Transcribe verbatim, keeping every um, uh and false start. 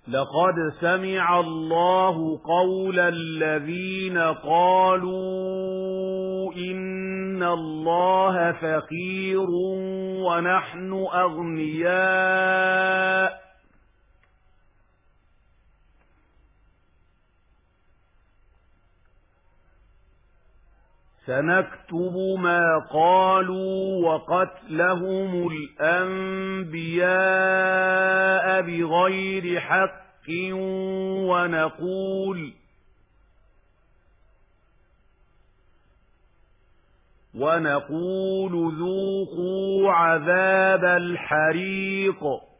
لقد سمع الله قول الذين قالوا إن الله فقير ونحن أغنياء سنكتب ما قالوا وقتلهم الأنبياء بغير حق ونقول ونقول ذوقوا عذاب الحريق